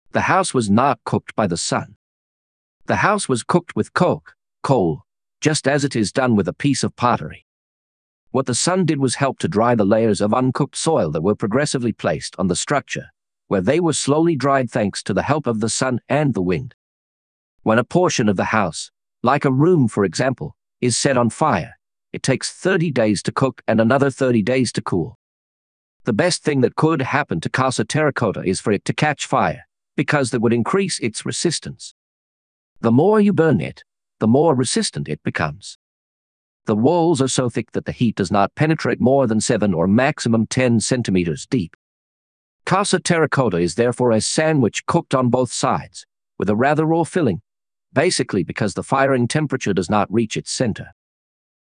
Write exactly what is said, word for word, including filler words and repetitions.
The house was not cooked by the sun. The house was cooked with coke, coal, just as it is done with a piece of pottery. What the sun did was help to dry the layers of uncooked soil that were progressively placed on the structure, where they were slowly dried thanks to the help of the sun and the wind. When a portion of the house, like a room for example, is set on fire, it takes thirty days to cook and another thirty days to cool. The best thing that could happen to Casa Terracotta is for it to catch fire, because that would increase its resistance. The more you burn it, the more resistant it becomes. The walls are so thick that the heat does not penetrate more than seven or maximum ten centimeters deep. Casa Terracotta is therefore a sandwich cooked on both sides, with a rather raw filling, basically because the firing temperature does not reach its center.